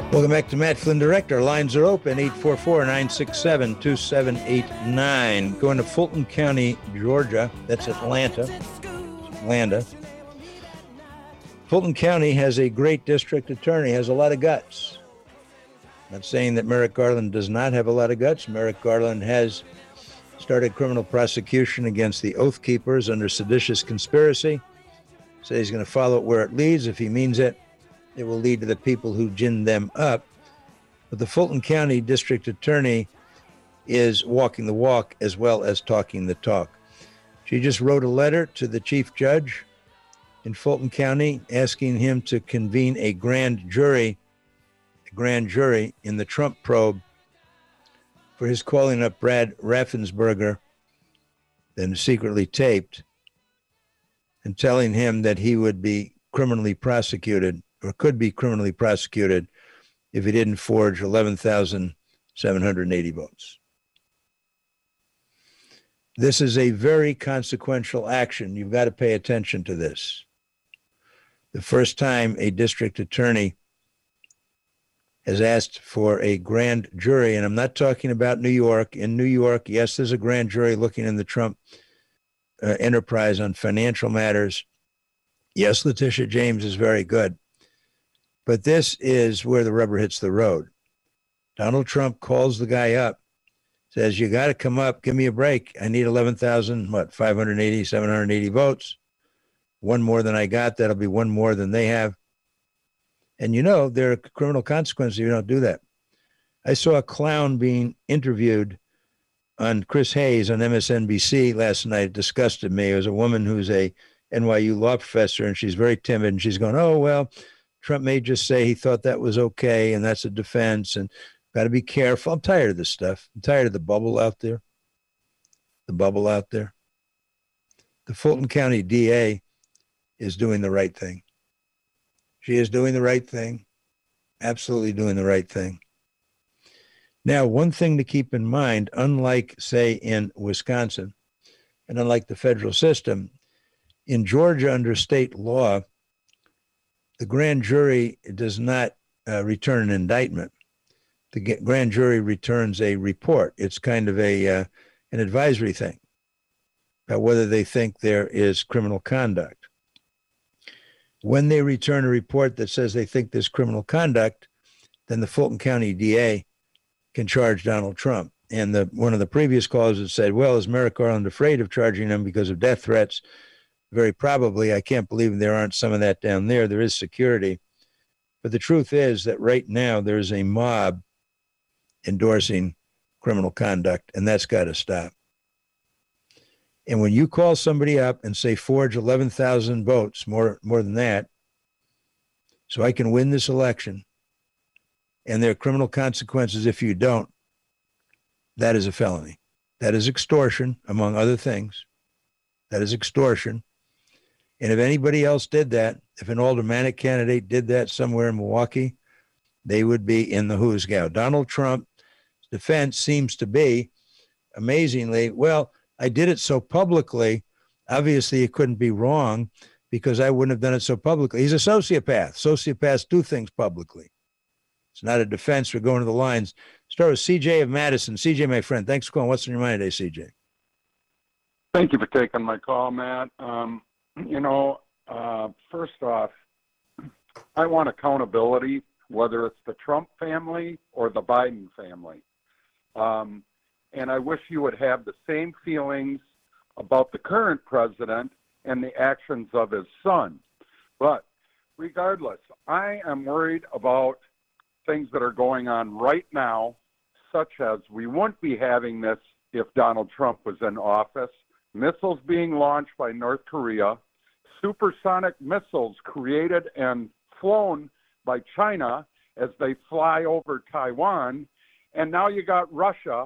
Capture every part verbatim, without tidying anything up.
Welcome back to Matt Flynn Direct. Our lines are open, eight four four, nine six seven, two seven eight nine. Going to Fulton County, Georgia. That's Atlanta. Atlanta. Fulton County has a great district attorney, has a lot of guts. I'm not saying that Merrick Garland does not have a lot of guts. Merrick Garland has started criminal prosecution against the Oath Keepers under seditious conspiracy. So he's going to follow it where it leads. If he means it, it will lead to the people who ginned them up. But the Fulton County District Attorney is walking the walk as well as talking the talk. She just wrote a letter to the chief judge in Fulton County asking him to convene a grand jury, a grand jury in the Trump probe for his calling up Brad Raffensperger, then secretly taped, and telling him that he would be criminally prosecuted or could be criminally prosecuted if he didn't forge eleven thousand seven hundred eighty votes. This is a very consequential action. You've got to pay attention to this. The first time a district attorney has asked for a grand jury, and I'm not talking about New York. In New York, yes, there's a grand jury looking in the Trump uh, enterprise on financial matters. Yes, Letitia James is very good. But this is where the rubber hits the road. Donald Trump calls the guy up, says, you got to come up, give me a break. I need eleven thousand, what, five hundred eighty, seven hundred eighty votes. One more than I got. That'll be one more than they have. And you know, there are criminal consequences if you don't do that. I saw a clown being interviewed on Chris Hayes on M S N B C last night. It disgusted me. It was a woman who's a N Y U law professor, and she's very timid, and she's going, oh, well, Trump may just say he thought that was okay, and that's a defense, and got to be careful. I'm tired of this stuff. I'm tired of the bubble out there. The bubble out there. The Fulton County D A is doing the right thing. She is doing the right thing. Absolutely doing the right thing. Now, one thing to keep in mind, unlike, say, in Wisconsin, and unlike the federal system, in Georgia under state law, the grand jury does not uh, return an indictment. The grand jury returns a report. It's kind of a uh, an advisory thing about whether they think there is criminal conduct. When they return a report that says they think there's criminal conduct, then the Fulton County D A can charge Donald Trump. And the one of the previous callers had said, well, is Merrick Garland afraid of charging him because of death threats? Very probably. I can't believe there aren't some of that down there. There is security. But the truth is that right now there's a mob endorsing criminal conduct, and that's got to stop. And when you call somebody up and say, forge eleven thousand votes, more, more than that, so I can win this election, and there are criminal consequences if you don't, that is a felony. That is extortion, among other things. That is extortion. And if anybody else did that, if an aldermanic candidate did that somewhere in Milwaukee, they would be in the who's gal. Donald Trump's defense seems to be, amazingly, well, I did it so publicly, obviously it couldn't be wrong because I wouldn't have done it so publicly. He's a sociopath. Sociopaths do things publicly. It's not a defense. We're going to the lines. Start with C J of Madison. C J, my friend, thanks for calling. What's on your mind today, C J? Thank you for taking my call, Matt. Um, you know, uh, first off, I want accountability, whether it's the Trump family or the Biden family. Um, and I wish you would have the same feelings about the current president and the actions of his son. But regardless, I am worried about things that are going on right now, such as we wouldn't be having this if Donald Trump was in office. Missiles being launched by North Korea, supersonic missiles created and flown by China as they fly over Taiwan, and now you got Russia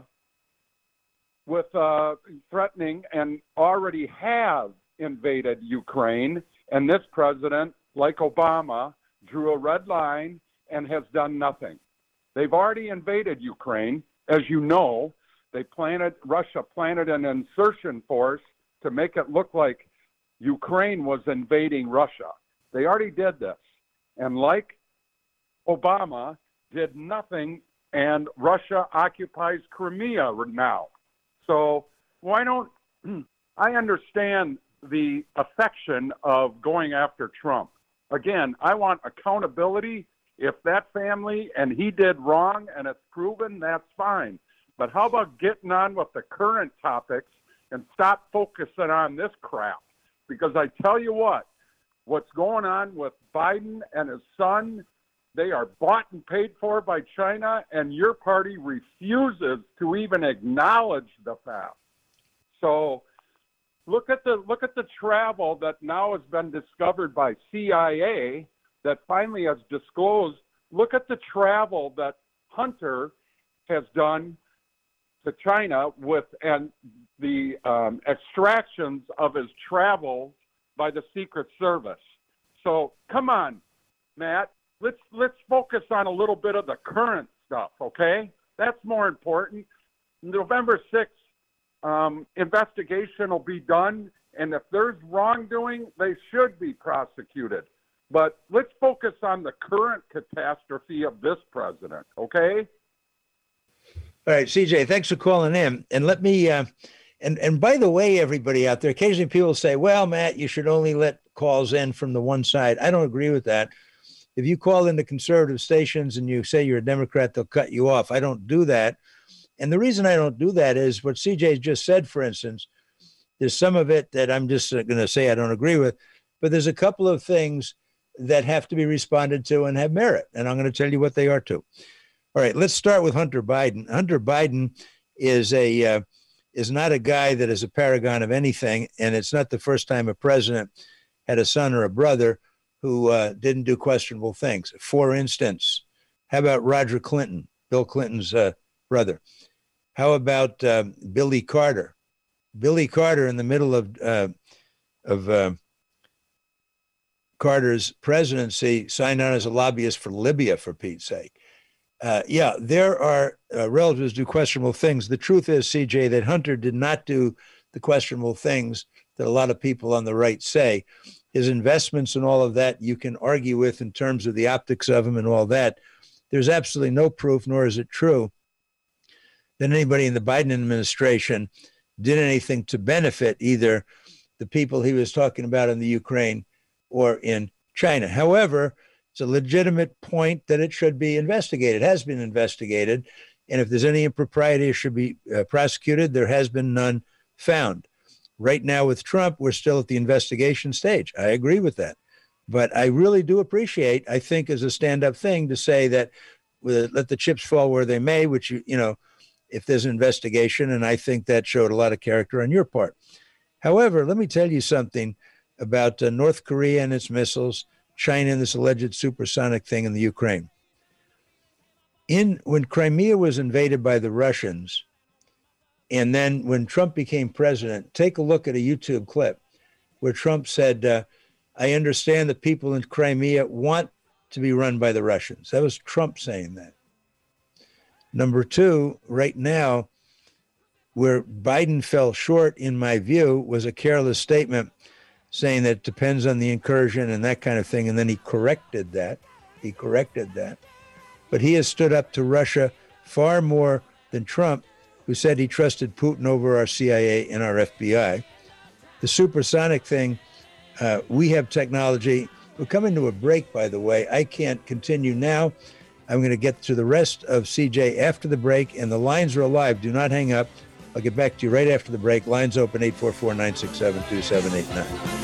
with uh, threatening and already have invaded Ukraine, and this president, like Obama, drew a red line and has done nothing. They've already invaded Ukraine, as you know. They planted, Russia planted an insertion force to make it look like Ukraine was invading Russia. They already did this. And like Obama, did nothing, and Russia occupies Crimea now. So why don't I understand the affection of going after Trump? Again, I want accountability. If that family and he did wrong and it's proven, that's fine. But how about getting on with the current topics and stop focusing on this crap? Because I tell you what, what's going on with Biden and his son, they are bought and paid for by China, and your party refuses to even acknowledge the fact. So look at the look at the travel that now has been discovered by C I A that finally has disclosed. Look at the travel that Hunter has done to China with and the um, extractions of his travels by the Secret Service. So come on, Matt. Let's let's focus on a little bit of the current stuff, okay? That's more important. November sixth um, investigation will be done, and if there's wrongdoing, they should be prosecuted. But let's focus on the current catastrophe of this president, okay? All right, C J, thanks for calling in. And let me, uh, and, and by the way, everybody out there, occasionally people say, well, Matt, you should only let calls in from the one side. I don't agree with that. If you call into conservative stations and you say you're a Democrat, they'll cut you off. I don't do that. And the reason I don't do that is what C J just said, for instance. There's some of it that I'm just going to say I don't agree with, but there's a couple of things that have to be responded to and have merit. And I'm going to tell you what they are too. All right, let's start with Hunter Biden. Hunter Biden is a uh, is not a guy that is a paragon of anything, and it's not the first time a president had a son or a brother who uh, didn't do questionable things. For instance, how about Roger Clinton, Bill Clinton's uh, brother? How about uh, Billy Carter? Billy Carter, in the middle of uh, of uh, Carter's presidency, signed on as a lobbyist for Libya, for Pete's sake. Uh, yeah, there are uh, relatives do questionable things. The truth is, C J, that Hunter did not do the questionable things that a lot of people on the right say. His investments and all of that, you can argue with in terms of the optics of him and all that. There's absolutely no proof, nor is it true, that anybody in the Biden administration did anything to benefit either the people he was talking about in the Ukraine or in China. However, it's a legitimate point that it should be investigated. It has been investigated. And if there's any impropriety, it should be uh, prosecuted. There has been none found. Right now with Trump, we're still at the investigation stage. I agree with that. But I really do appreciate, I think, as a stand-up thing to say that uh, let the chips fall where they may, which, you, you know, if there's an investigation, and I think that showed a lot of character on your part. However, let me tell you something about uh, North Korea and its missiles, China and this alleged supersonic thing in the Ukraine. In when Crimea was invaded by the Russians, and then when Trump became president, take a look at a YouTube clip where Trump said, uh, I understand that people in Crimea want to be run by the Russians. That was Trump saying that. Number two, right now, where Biden fell short, in my view, was a careless statement saying that it depends on the incursion and that kind of thing. And then he corrected that. He corrected that. But he has stood up to Russia far more than Trump, who said he trusted Putin over our C I A and our F B I. The supersonic thing, uh, we have technology. We're coming to a break, by the way. I can't continue now. I'm going to get to the rest of C J after the break, and the lines are alive. Do not hang up. I'll get back to you right after the break. Lines open, eight four four, nine six seven, two seven eight nine.